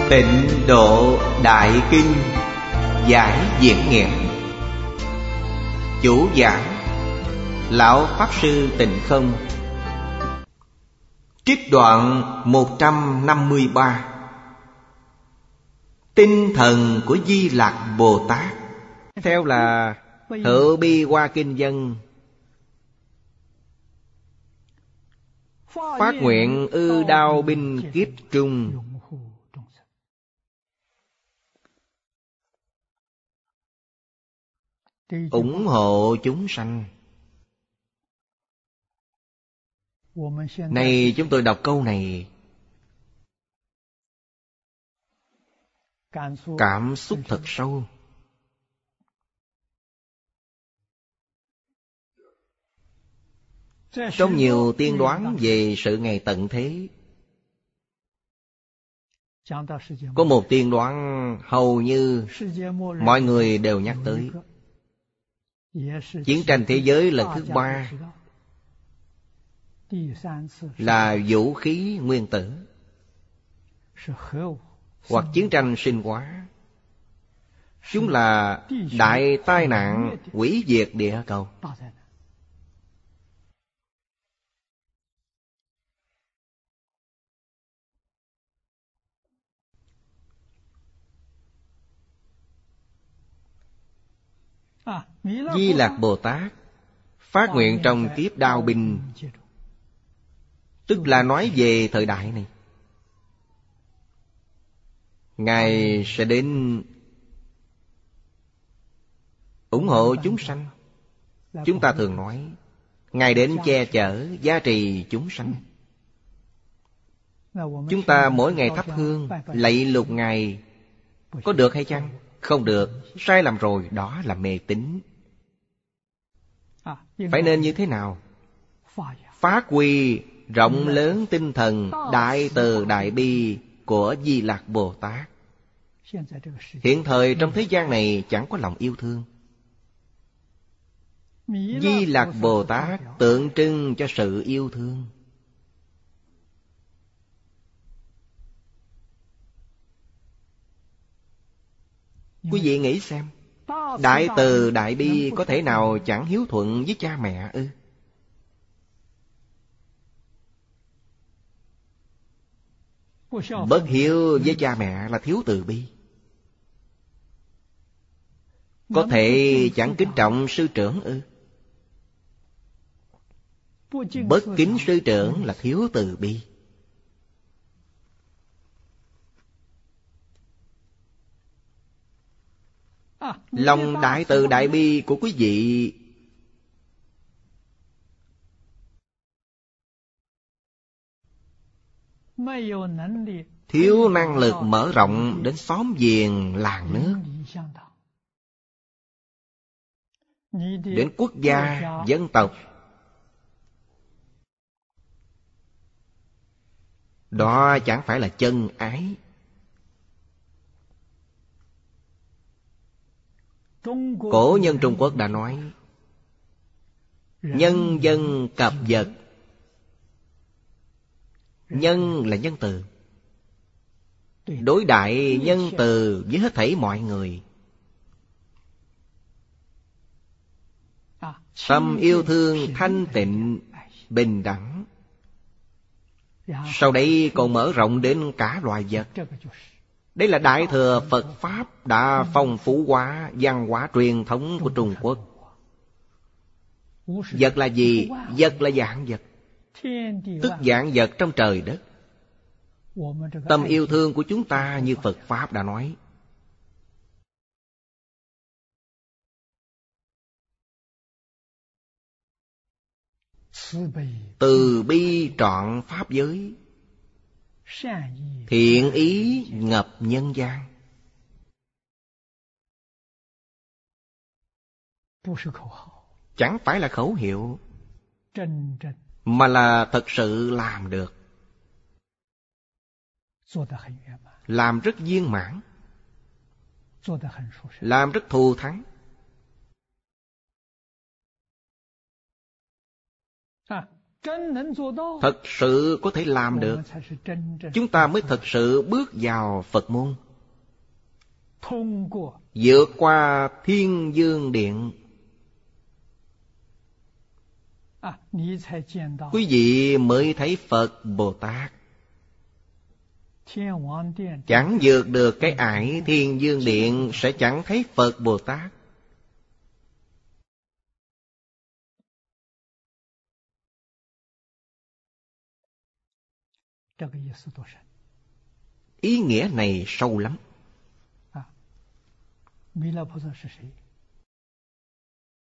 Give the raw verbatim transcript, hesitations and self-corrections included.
Tịnh Độ Đại Kinh giải diễn nghĩa. Chủ giảng Lão Pháp Sư Tịnh Không. Trích đoạn một trăm năm mươi ba. Tinh thần của Di Lạc Bồ Tát. Theo là Hữu Bi Hoa Kinh Dân. Phát nguyện ư đao binh kiếp trung, ủng hộ chúng sanh. Này chúng tôi đọc câu này, cảm xúc thật sâu. Trong nhiều tiên đoán về sự ngày tận thế, có một tiên đoán hầu như mọi người đều nhắc tới. Chiến tranh thế giới lần thứ ba là vũ khí nguyên tử hoặc chiến tranh sinh hóa. Chúng là đại tai nạn hủy diệt địa cầu. Di Lạc Bồ Tát phát nguyện trong kiếp đao binh, tức là nói về thời đại này. Ngài sẽ đến ủng hộ chúng sanh. Chúng ta thường nói Ngài đến che chở, gia trì chúng sanh. Chúng ta mỗi ngày thắp hương lạy lục Ngài, có được hay chăng? Không được, sai lầm rồi, đó là mê tín. Phải nên như thế nào? Phát huy rộng lớn tinh thần đại từ đại bi của Di Lạc Bồ Tát. Hiện thời trong thế gian này chẳng có lòng yêu thương. Di Lạc Bồ Tát tượng trưng cho sự yêu thương. Quý vị nghĩ xem, đại từ đại bi có thể nào chẳng hiếu thuận với cha mẹ ư? Bất hiếu với cha mẹ là thiếu từ bi. Có thể chẳng kính trọng sư trưởng ư? Bất kính sư trưởng là thiếu từ bi. Lòng đại từ đại bi của quý vị thiếu năng lực mở rộng đến xóm giềng làng nước, đến quốc gia, dân tộc. Đó chẳng phải là chân ái. Cổ nhân Trung Quốc đã nói, nhân dân cập vật. Nhân là nhân từ, đối đại nhân từ với hết thảy mọi người. Tâm yêu thương thanh tịnh, bình đẳng. Sau đấy còn mở rộng đến cả loài vật. Đây là đại thừa Phật Pháp đã phong phú hóa văn hóa truyền thống của Trung Quốc. Vật là gì? Vật là vạn vật, tức vạn vật trong trời đất. Tâm yêu thương của chúng ta như Phật Pháp đã nói, từ bi trọn pháp giới, thiện ý ngập nhân gian. Chẳng phải là khẩu hiệu, mà là thật sự làm được. Làm rất viên mãn, làm rất thù thắng. thật sự có thể làm được, chúng ta mới thật sự bước vào Phật môn. Vượt qua Thiên Dương Điện, quý vị mới thấy Phật Bồ Tát. Chẳng vượt được cái ải Thiên Dương Điện sẽ chẳng thấy Phật Bồ Tát. Ý nghĩa này sâu lắm.